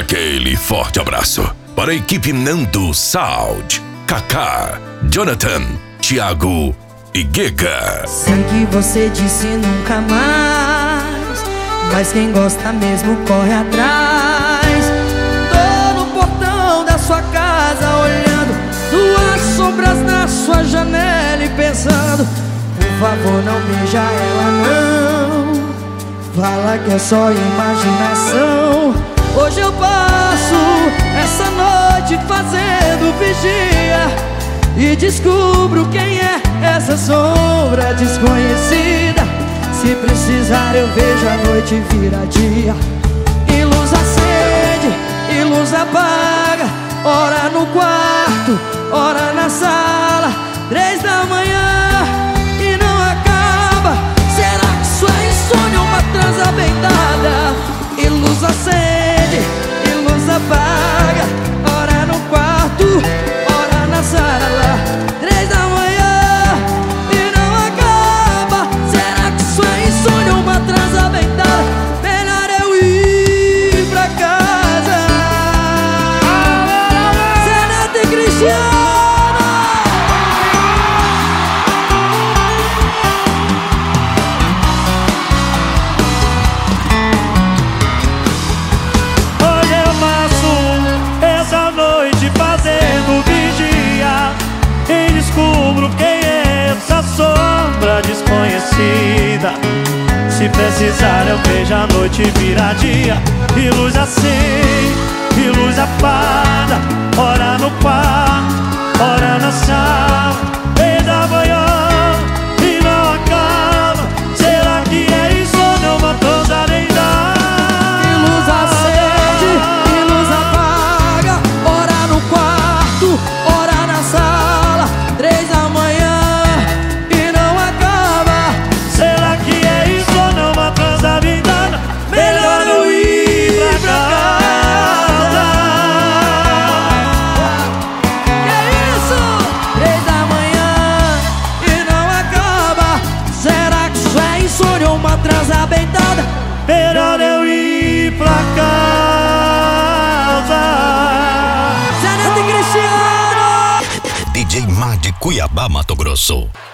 aquele forte abraço para a equipe Nando Sound, Kaká, Jonathan, Thiago e Giga. Sei que você disse nunca mais, mas quem gosta mesmo corre atrás. Tô no portão da sua casa olhando duas sombras na sua janela e pensando: por favor, não beija ela não, fala que é só imaginação. Hoje eu passo essa noite fazendo vigia e descubro quem é essa sombra desconhecida. Se precisar eu vejo a noite virar dia. E luz acende, e luz apaga, ora no quarto, ora na sala, 3 da manhã e não acaba. Será que isso é insônia ou uma transa bem dada? E luz acende, e luz apaga, ora no quarto, ora na sala, 3 da manhã e não acaba. Será que isso é insônia ou uma transa bem dada? Melhor eu ir pra casa. Zé Neto e Cristiano. Descubro quem é essa sombra desconhecida. Se precisar eu vejo a noite virar dia. E luz acende, e luz apaga, ora no quarto, ora na sala, 3 da manhã e não acaba. Será que é insônia ou uma transa nem dá? E luz acende, e luz apaga, ora no quarto, ora na sala, 3 da manhã e não acaba. Será que é insônia ou uma transa bem dada? Melhor eu ir pra casa. Que isso? 3 da manhã e não acaba. Será que isso é insônia ou uma transa bem dada? Melhor eu ir pra casa. Zé Neto e Cristiano. DJ Mar de Cuiabá, Mato Grosso.